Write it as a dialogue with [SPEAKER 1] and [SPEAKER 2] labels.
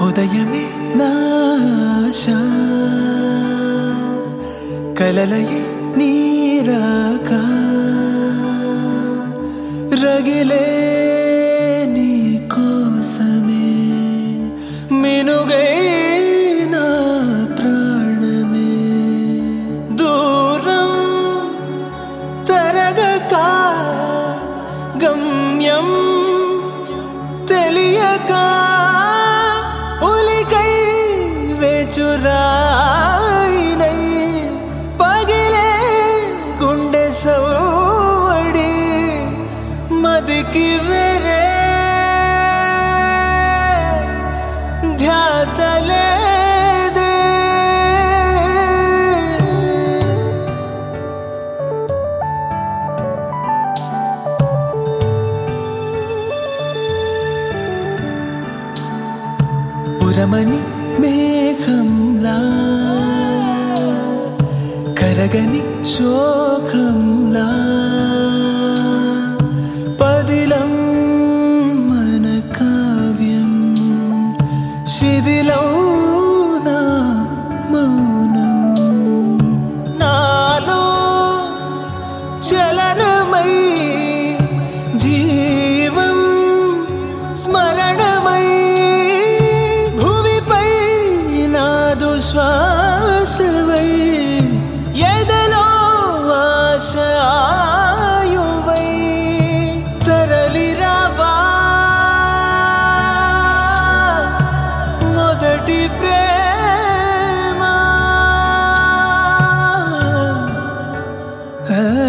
[SPEAKER 1] ఉదయమే నాశా కలలయే నీరాక రగిలే నీ కోసమే మినుగై నా ప్రాణమే దూరం తరగక గమ్యం తెలియక ఉలికై వేచురాయినై పగిలే గుండె సౌడి మదికి వేరే ధ్యాస లేదే పురమని మేఘంలా కరగని శోకంలా పదిలం మన కావ్యం శిథిలం నా మౌనం నాలో చలనమై జీవం స్మరణమై భూమిపై నాదు శ్వాసవై ఎదలో ఆశ ఆయువై తరలిరావా మొదటి ప్రేమ